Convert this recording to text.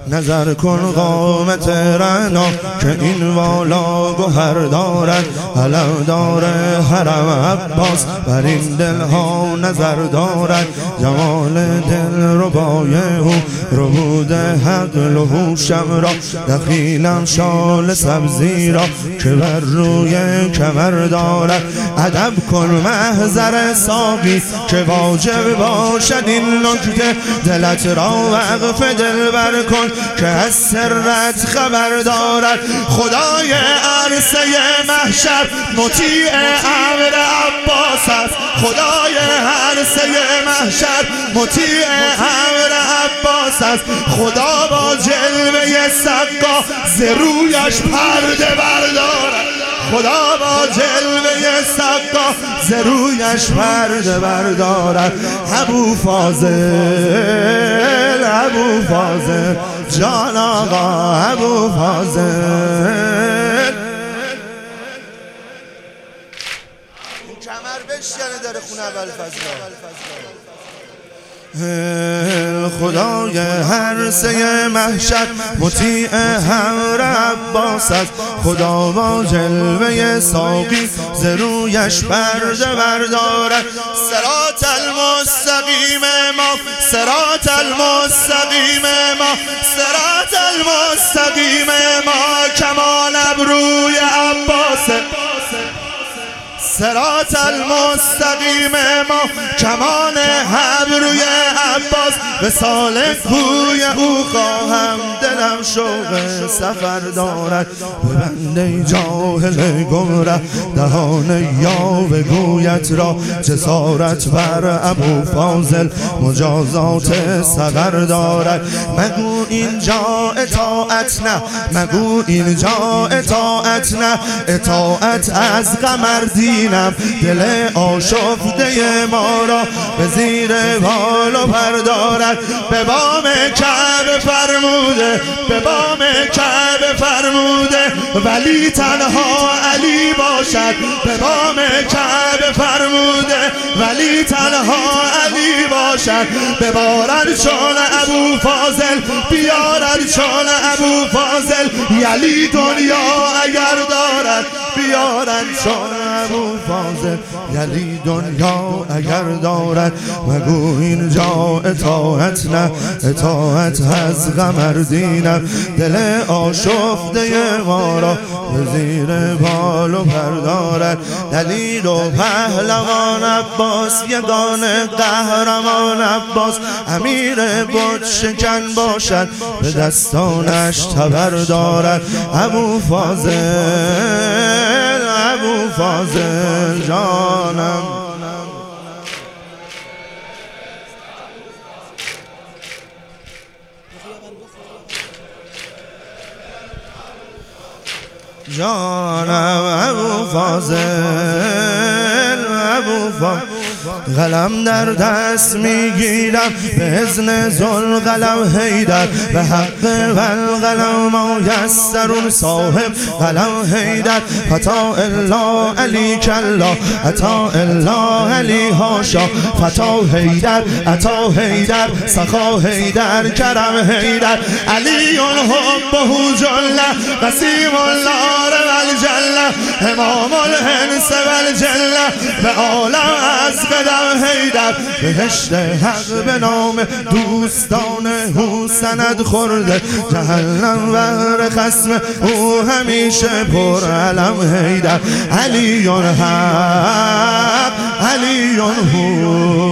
نظر کن قامت رعنا که این والا گوهر دارد. علم داره حرم عباس بر این دلها نظر دارد. جمال دل ربای او ربود حق لهوشم را. دخیلم شال سبزی را که بر روی کمر دارد. ادب کن محضر ساقی که واجب باشد این نکته. دلت را وقف دلبر کن که از سرت خبر دارد. خدای عرصه محشر مطیع امر عباس است. خدای عرصه محشر مطیع امر عباس است. خدا با جلوه سقا ز رویش پرده بردارد. خدا با جلوه سقا ز رویش پرده بردارد. ابو فاضل ابو فاضل جان آقا ابو فاضل. کمر بشکنه داره خونه ابوالفضل. خدای عرصه محشر مطیع امر عباس است. خدا با جلوه ساقی ز رویش پرده بردارد. صراط المستقیم ما صراط المستقیم ما صراط المستقیم ما کمان ابروی عباس. صراط المستقیم ما کمان ابروی عباس. به سال کوی او خواهم دلم شوق سفر دارد. به بنده جاهل گمره دهان یاوه گویت را. جسارت بر ابو فاضل مجازات صغر دارد. مگو اینجا اطاعت نه مگو اینجا اطاعت نه. اطاعت از قمر دینم دل آشفته ما را به زیر بال و پر دارد. به بام کعبه فرموده به بام کعبه فرموده ولی تنها علی باشد. به بام کعبه فرموده ولی تنها علی باشد. ببارد چون ابو فاضل بیارد چون ابو فاضل. یلی دنیا اگر دارد بیارد چون ابو فاضل. یلی دنیا اگر دارد. مگو اینجا اطاعت نه اطاعت از قمر دینم دل آشفته ما را به زیر بال و پر دارد. دلیل و پهلوان عباس یگانه قهرمان عباس. امیر بت شکن باشد به دستانش تبر دارد. ابو فاضل ابو فاضل جانم. جانم ابو فاضل ابو فاضل. قلم در دست میگیرم به اذن ذوالقلم حیدر. به حق والقلم میسرون صاحب قلم حیدر. فتا الا علی کلا عطا الا علی هاشا. فتا حیدر عطا حیدر سخا حیدر کرم حیدر. علی حبه جله قسیم النار والجله. امام الانس والجله به عالم از قدم حیدر. بهشت حق به نام دوستان او سند خورده. جهنم بر خصم او همیشه پر علم حیدر. علی حق علی هو